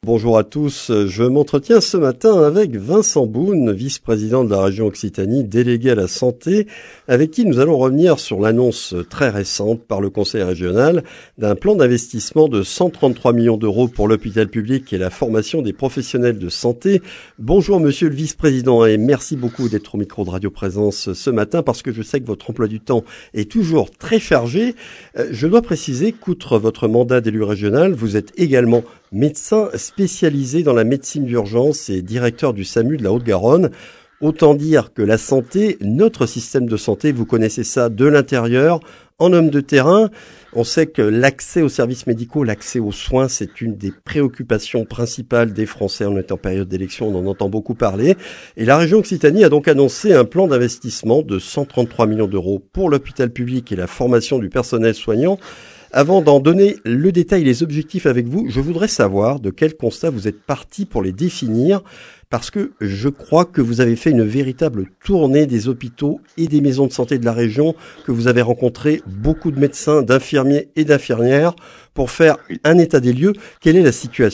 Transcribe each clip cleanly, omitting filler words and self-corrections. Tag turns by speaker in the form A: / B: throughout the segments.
A: bonjour à tous. Je m'entretiens ce matin avec Vincent Boune, vice-président de la région Occitanie, délégué à la santé, avec qui nous allons revenir sur l'annonce très récente par le Conseil régional d'un plan d'investissement de 133 millions d'euros pour l'hôpital public et la formation des professionnels de santé. Bonjour monsieur le vice-président et merci beaucoup d'être au micro de Radio Présence ce matin parce que je sais que votre emploi du temps est toujours très chargé. Je dois préciser qu'outre votre mandat d'élu régional, vous êtes également médecin spécialisé dans la médecine d'urgence et directeur du SAMU de la Haute-Garonne. Autant dire que la santé, notre système de santé, vous connaissez ça de l'intérieur, en homme de terrain. On sait que l'accès aux services médicaux, l'accès aux soins, c'est une des préoccupations principales des Français. On est en période d'élection, on en entend beaucoup parler. Et la région Occitanie a donc annoncé un plan d'investissement de 133 millions d'euros pour l'hôpital public et la formation du personnel soignant. Avant d'en donner le détail et les objectifs avec vous, je voudrais savoir de quel constat vous êtes parti pour les définir, parce que je crois que vous avez fait une véritable tournée des hôpitaux et des maisons de santé de la région, que vous avez rencontré beaucoup de médecins, d'infirmiers et d'infirmières pour faire un état des lieux. Quelle est la situation ?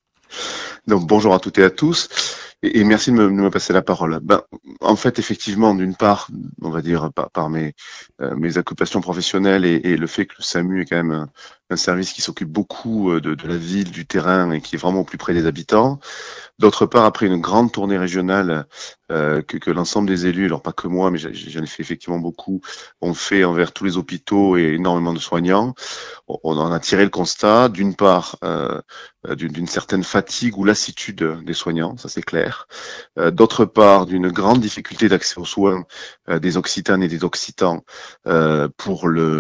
B: Donc bonjour à toutes et à tous. Et merci de me passer la parole. En fait, effectivement, d'une part, on va dire par mes occupations professionnelles et le fait que le SAMU est quand même un service qui s'occupe beaucoup de la ville, du terrain et qui est vraiment au plus près des habitants. D'autre part, après une grande tournée régionale que l'ensemble des élus, alors pas que moi, mais j'en ai fait effectivement beaucoup, ont fait envers tous les hôpitaux et énormément de soignants, on en a tiré le constat, d'une part, d'une certaine fatigue ou lassitude des soignants, ça c'est clair. D'autre part, d'une grande difficulté d'accès aux soins des Occitanes et des Occitans pour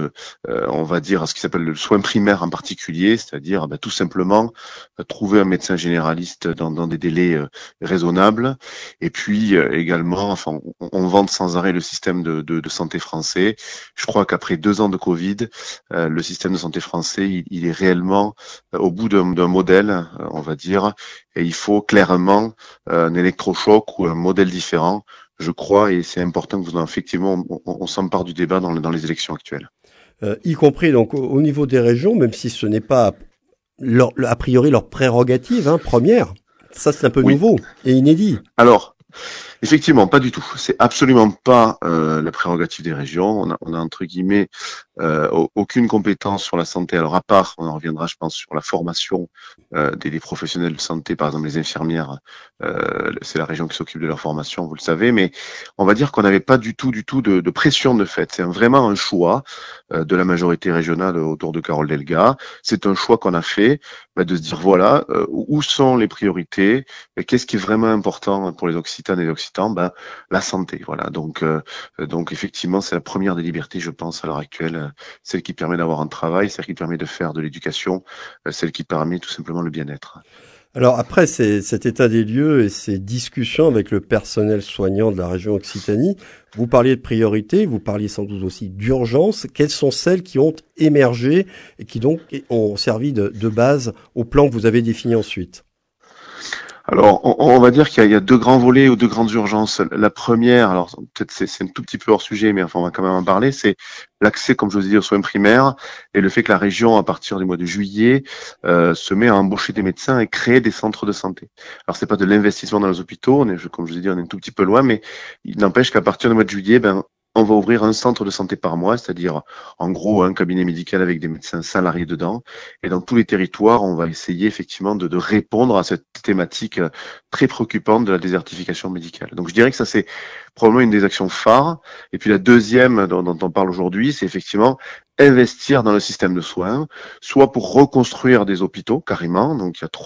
B: on va dire, ce qui s'appelle le soin primaire en particulier, c'est-à-dire tout simplement trouver un médecin généraliste dans des délais raisonnables. Et puis également, enfin, on vante sans arrêt le système de santé français. Je crois qu'après 2 ans de Covid, le système de santé français, il est réellement au bout d'un modèle, on va dire, et il faut clairement un électrochoc ou un modèle différent, je crois, et c'est important que effectivement, on s'empare du débat dans les élections actuelles.
A: Y compris donc au niveau des régions, même si ce n'est pas a priori leur prérogative première. Ça, c'est un peu nouveau et inédit.
B: Alors, effectivement, pas du tout. C'est absolument pas la prérogative des régions. On a entre guillemets aucune compétence sur la santé. Alors à part, on en reviendra, je pense, sur la formation des professionnels de santé, par exemple les infirmières. C'est la région qui s'occupe de leur formation, vous le savez. Mais on va dire qu'on n'avait pas du tout de pression de fait. C'est vraiment un choix de la majorité régionale autour de Carole Delga. C'est un choix qu'on a fait de se dire voilà où sont les priorités, qu'est-ce qui est vraiment important pour les Occitanes et les Occitans, la santé. Voilà. Donc effectivement, c'est la première des libertés, je pense, à l'heure actuelle, celle qui permet d'avoir un travail, celle qui permet de faire de l'éducation, celle qui permet tout simplement le bien-être.
A: Alors après cet état des lieux et ces discussions avec le personnel soignant de la région Occitanie, vous parliez de priorité, vous parliez sans doute aussi d'urgence. Quelles sont celles qui ont émergé et qui donc ont servi de base au plan que vous avez défini ensuite ?
B: Alors, on va dire qu'il y a 2 grands volets ou 2 grandes urgences. La première, alors peut-être c'est un tout petit peu hors sujet, mais enfin on va quand même en parler, c'est l'accès, comme je vous ai dit, aux soins primaires et le fait que la région, à partir du mois de juillet, se met à embaucher des médecins et créer des centres de santé. Alors c'est pas de l'investissement dans les hôpitaux, comme je vous ai dit, on est un tout petit peu loin, mais il n'empêche qu'à partir du mois de juillet, on va ouvrir un centre de santé par mois, c'est-à-dire en gros un cabinet médical avec des médecins salariés dedans. Et dans tous les territoires, on va essayer effectivement de répondre à cette thématique très préoccupante de la désertification médicale. Donc je dirais que ça c'est probablement une des actions phares. Et puis la deuxième dont on parle aujourd'hui, c'est effectivement investir dans le système de soins, soit pour reconstruire des hôpitaux carrément, donc il y a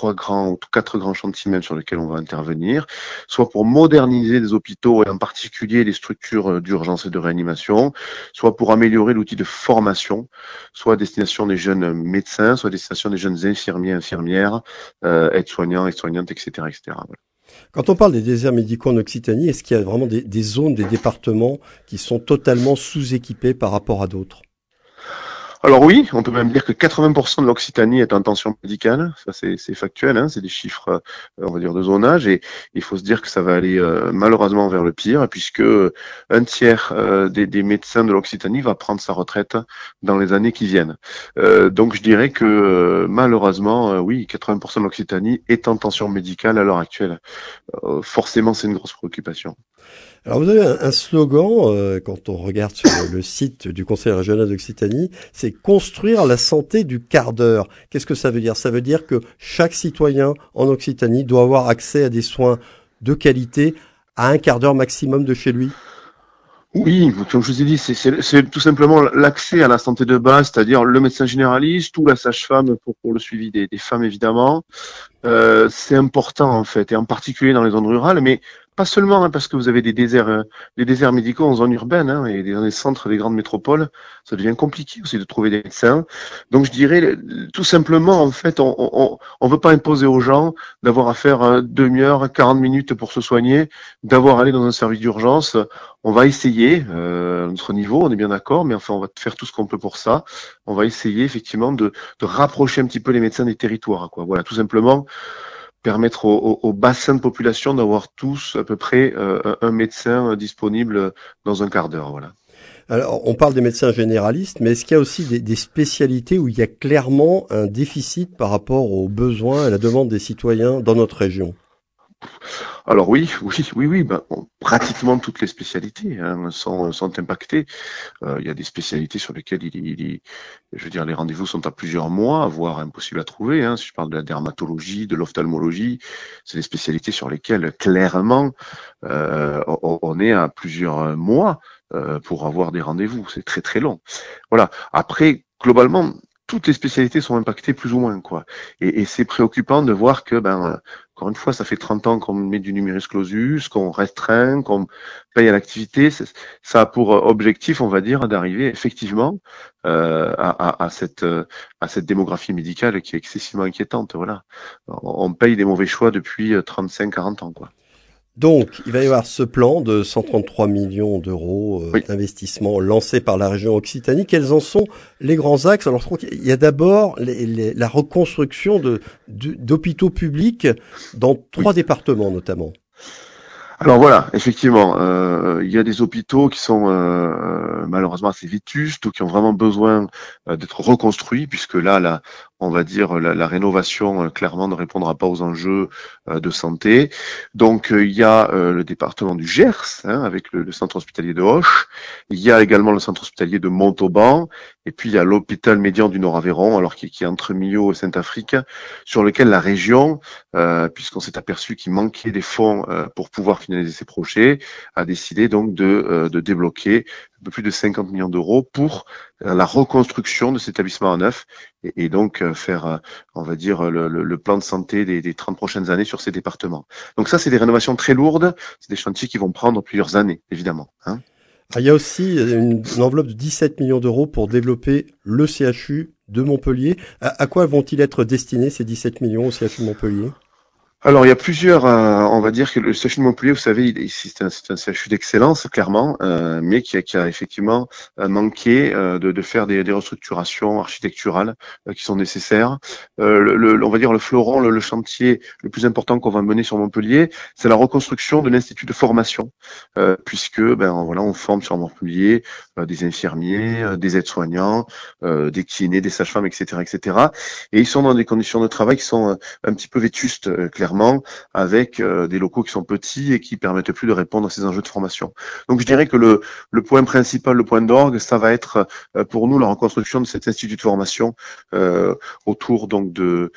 B: 4 grands chantiers même sur lesquels on va intervenir, soit pour moderniser des hôpitaux et en particulier les structures d'urgence et de réanimation, soit pour améliorer l'outil de formation, soit à destination des jeunes médecins, soit à destination des jeunes infirmiers, infirmières, aides-soignants, aides-soignantes, etc., etc. Voilà.
A: Quand on parle des déserts médicaux en Occitanie, est-ce qu'il y a vraiment des zones, des départements qui sont totalement sous-équipés par rapport à d'autres ?
B: Alors oui, on peut même dire que 80% de l'Occitanie est en tension médicale. Ça, c'est factuel, hein, c'est des chiffres, on va dire, de zonage. Et il faut se dire que ça va aller malheureusement vers le pire, puisque un tiers des médecins de l'Occitanie va prendre sa retraite dans les années qui viennent. Donc je dirais que malheureusement, oui, 80% de l'Occitanie est en tension médicale à l'heure actuelle. Forcément, c'est une grosse préoccupation.
A: Alors vous avez un slogan, quand on regarde sur le site du Conseil régional d'Occitanie, c'est construire la santé du quart d'heure. Qu'est-ce que ça veut dire? Ça veut dire que chaque citoyen en Occitanie doit avoir accès à des soins de qualité à un quart d'heure maximum de chez lui.
B: Oui, comme je vous ai dit, c'est tout simplement l'accès à la santé de base, c'est-à-dire le médecin généraliste ou la sage-femme pour le suivi des femmes évidemment. C'est important en fait, et en particulier dans les zones rurales, mais pas seulement, hein, parce que vous avez des déserts médicaux en zone urbaine, hein, et dans les centres des grandes métropoles, ça devient compliqué aussi de trouver des médecins. Donc je dirais tout simplement, en fait, on veut pas imposer aux gens d'avoir à faire demi-heure, 40 minutes pour se soigner, d'avoir à aller dans un service d'urgence. On va essayer, à notre niveau, on est bien d'accord, mais enfin on va faire tout ce qu'on peut pour ça. On va essayer effectivement de rapprocher un petit peu les médecins des territoires, quoi. Voilà, tout simplement permettre au bassin de population d'avoir tous à peu près un médecin disponible dans un quart d'heure. Voilà.
A: Alors, on parle des médecins généralistes, mais est-ce qu'il y a aussi des spécialités où il y a clairement un déficit par rapport aux besoins et à la demande des citoyens dans notre région?
B: Alors oui, ben, pratiquement toutes les spécialités hein, sont impactées. Il y a des spécialités sur lesquelles je veux dire, les rendez-vous sont à plusieurs mois, voire impossibles à trouver. Hein. Si je parle de la dermatologie, de l'ophtalmologie, c'est des spécialités sur lesquelles clairement on est à plusieurs mois pour avoir des rendez-vous. C'est très très long. Voilà. Après, globalement, toutes les spécialités sont impactées plus ou moins, quoi. Et c'est préoccupant de voir que, encore une fois, ça fait 30 ans qu'on met du numerus clausus, qu'on restreint, qu'on paye à l'activité. Ça a pour objectif, on va dire, d'arriver effectivement à cette démographie médicale qui est excessivement inquiétante. Voilà. On paye des mauvais choix depuis 35-40 ans, quoi.
A: Donc, il va y avoir ce plan de 133 millions d'euros
B: Oui.
A: d'investissement lancé par la région Occitanie. Quels en sont les grands axes? Alors, je crois qu'il y a d'abord la reconstruction d'hôpitaux publics dans
B: Oui.
A: 3 départements notamment.
B: Alors voilà, effectivement, il y a des hôpitaux qui sont malheureusement assez vétustes ou qui ont vraiment besoin d'être reconstruits, puisque là, on va dire la rénovation clairement ne répondra pas aux enjeux de santé. Donc il y a le département du Gers, hein, avec le centre hospitalier de Auch. Il y a également le centre hospitalier de Montauban, et puis il y a l'hôpital médian du Nord-Aveyron, alors qui est entre Millau et Saint-Afrique, sur lequel la région, puisqu'on s'est aperçu qu'il manquait des fonds pour pouvoir finaliser ces projets, a décidé donc de débloquer un peu plus de 50 millions d'euros pour la reconstruction de cet établissement en neuf et donc faire, on va dire, le plan de santé des 30 prochaines années sur ces départements. Donc ça, c'est des rénovations très lourdes, c'est des chantiers qui vont prendre plusieurs années, évidemment. Hein.
A: Ah, il y a aussi une enveloppe de 17 millions d'euros pour développer le CHU de Montpellier. À quoi vont-ils être destinés ces 17 millions au CHU de Montpellier?
B: Alors, il y a plusieurs, on va dire que le CHU de Montpellier, vous savez, c'est un CHU d'excellence, clairement, mais qui a effectivement manqué de faire des restructurations architecturales qui sont nécessaires. On va dire le fleuron, le chantier le plus important qu'on va mener sur Montpellier, c'est la reconstruction de l'institut de formation, puisque, voilà, on forme sur Montpellier des infirmiers, des aides-soignants, des kinés, des sages-femmes, etc., etc. Et ils sont dans des conditions de travail qui sont un petit peu vétustes, clairement, avec des locaux qui sont petits et qui permettent plus de répondre à ces enjeux de formation. Donc je dirais que le point principal, le point d'orgue, ça va être pour nous la reconstruction de cet institut de formation autour donc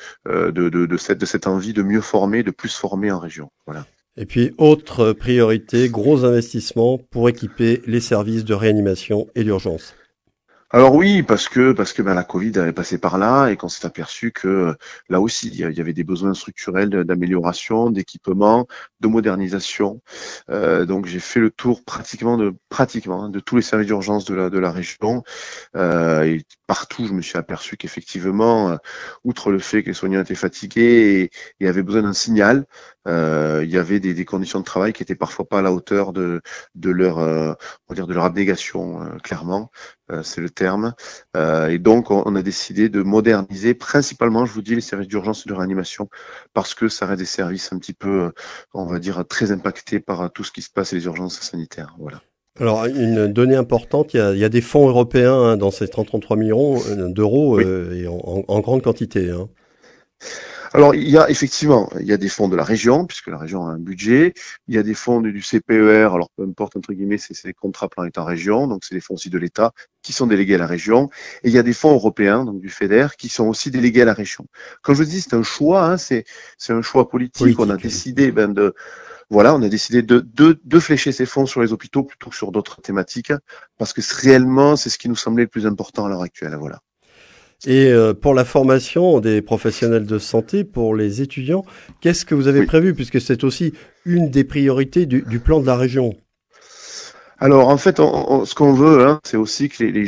B: de cette envie de mieux former, de plus former en région. Voilà.
A: Et puis, autre priorité, gros investissement pour équiper les services de réanimation et d'urgence.
B: Alors oui, parce que la Covid avait passé par là et qu'on s'est aperçu que là aussi il y avait des besoins structurels d'amélioration, d'équipement, de modernisation. Donc j'ai fait le tour pratiquement hein, de tous les services d'urgence de la région et partout je me suis aperçu qu'effectivement, outre le fait que les soignants étaient fatigués et avaient besoin d'un signal, il y avait des conditions de travail qui étaient parfois pas à la hauteur de leur on va dire de leur abnégation, clairement, c'est le terme. Et donc on a décidé de moderniser principalement, je vous dis, les services d'urgence et de réanimation, parce que ça reste des services un petit peu, on va dire, très impactés par tout ce qui se passe et les urgences sanitaires. Voilà.
A: Alors, une donnée importante, il y a des fonds européens hein, dans ces 33 millions d'euros
B: Oui.
A: et en grande quantité. Hein.
B: Alors, il y a effectivement, il y a des fonds de la région, puisque la région a un budget. Il y a des fonds du CPER, alors peu importe, entre guillemets, c'est les contrats plan État-région, donc c'est des fonds aussi de l'État qui sont délégués à la région. Et il y a des fonds européens, donc du FEDER, qui sont aussi délégués à la région. Comme je vous dis, c'est un choix, hein, c'est un choix politique. On a
A: Politique.
B: décidé on a décidé de flécher ces fonds sur les hôpitaux plutôt que sur d'autres thématiques, parce que réellement, c'est ce qui nous semblait le plus important à l'heure actuelle. Voilà.
A: Et pour la formation des professionnels de santé, pour les étudiants, qu'est-ce que vous avez
B: Oui.
A: prévu, puisque c'est aussi une des priorités du plan de la région?
B: Alors en fait, ce qu'on veut, hein, c'est aussi que les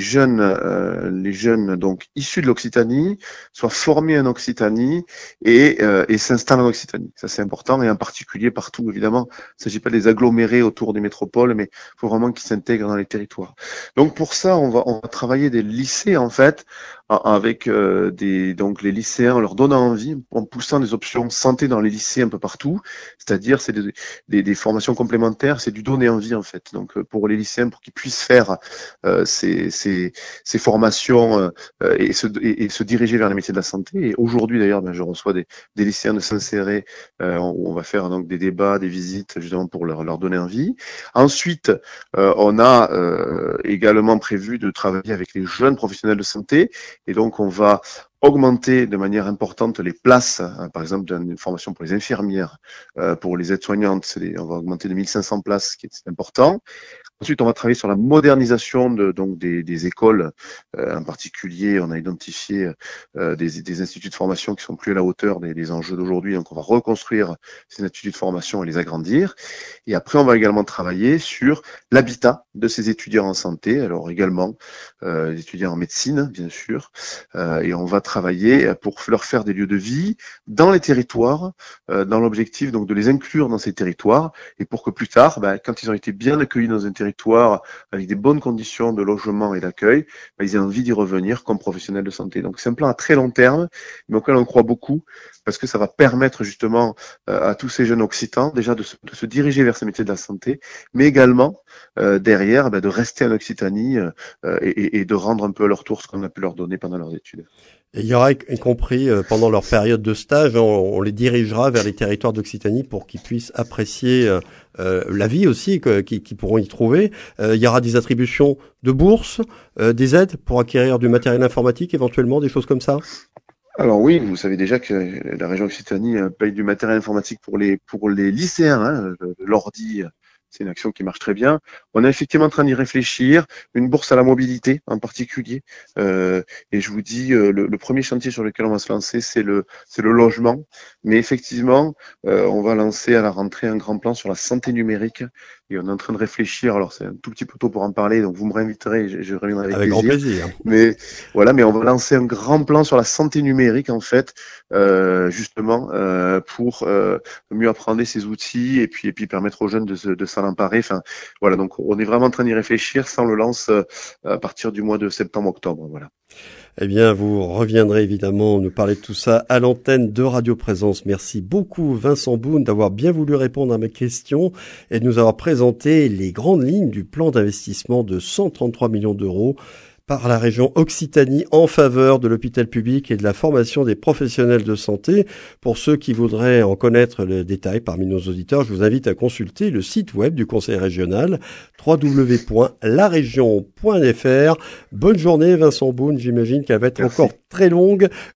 B: jeunes donc issus de l'Occitanie soient formés en Occitanie et s'installent en Occitanie. Ça c'est important et en particulier partout évidemment. Il ne s'agit pas de les agglomérer autour des métropoles, mais il faut vraiment qu'ils s'intègrent dans les territoires. Donc pour ça, on va travailler des lycées en fait avec donc les lycéens, en leur donnant envie, en poussant des options santé dans les lycées un peu partout. C'est-à-dire c'est des formations complémentaires, c'est du donner envie en fait. Donc pour les lycéens, pour qu'ils puissent faire ces formations et se diriger vers les métiers de la santé. Et aujourd'hui d'ailleurs, je reçois des lycéens de Saint-Céré où on va faire donc des débats, des visites justement pour leur donner envie. Ensuite, on a également prévu de travailler avec les jeunes professionnels de santé et donc on va augmenter de manière importante les places, par exemple d'une formation pour les infirmières, pour les aides-soignantes, on va augmenter de 1500 places, ce qui est important. Ensuite, on va travailler sur la modernisation donc des écoles. En particulier, on a identifié des instituts de formation qui sont plus à la hauteur des enjeux d'aujourd'hui. Donc, on va reconstruire ces instituts de formation et les agrandir. Et après, on va également travailler sur l'habitat de ces étudiants en santé. Alors également, les étudiants en médecine, bien sûr. Et on va travailler pour leur faire des lieux de vie dans les territoires, dans l'objectif donc de les inclure dans ces territoires et pour que plus tard, quand ils ont été bien accueillis dans un territoire avec des bonnes conditions de logement et d'accueil, ils aient envie d'y revenir comme professionnels de santé. Donc c'est un plan à très long terme, mais auquel on croit beaucoup, parce que ça va permettre justement à tous ces jeunes occitans déjà de se diriger vers ces métiers de la santé, mais également derrière de rester en Occitanie et de rendre un peu à leur tour ce qu'on a pu leur donner pendant leurs études.
A: Et il y aura, y compris pendant leur période de stage, on les dirigera vers les territoires d'Occitanie pour qu'ils puissent apprécier la vie aussi qu'ils pourront y trouver. Il y aura des attributions de bourses, des aides pour acquérir du matériel informatique, éventuellement, des choses comme ça.
B: Alors oui, vous savez déjà que la région Occitanie paye du matériel informatique pour les lycéens, hein, l'ordi. C'est une action qui marche très bien. On est effectivement en train d'y réfléchir, une bourse à la mobilité en particulier. Et je vous dis, le premier chantier sur lequel on va se lancer, c'est le logement. Mais effectivement, on va lancer à la rentrée un grand plan sur la santé numérique. Et on est en train de réfléchir. Alors c'est un tout petit peu tôt pour en parler, donc vous me réinviterez, je reviendrai avec
A: Grand
B: plaisir.
A: plaisir.
B: Mais voilà, mais on va lancer un grand plan sur la santé numérique en fait, justement pour mieux apprendre ces outils et puis permettre aux jeunes de s'en emparer. Enfin, voilà, donc on est vraiment en train d'y réfléchir. Ça, on le lance à partir du mois de septembre-octobre. Voilà.
A: Eh bien, vous reviendrez évidemment nous parler de tout ça à l'antenne de Radio Présence. Merci beaucoup Vincent Boune d'avoir bien voulu répondre à mes questions et de nous avoir présenté les grandes lignes du plan d'investissement de 133 millions d'euros par la région Occitanie en faveur de l'hôpital public et de la formation des professionnels de santé. Pour ceux qui voudraient en connaître le détail parmi nos auditeurs, je vous invite à consulter le site web du conseil régional www.laregion.fr. Bonne journée Vincent Boune, j'imagine qu'elle va être encore très longue.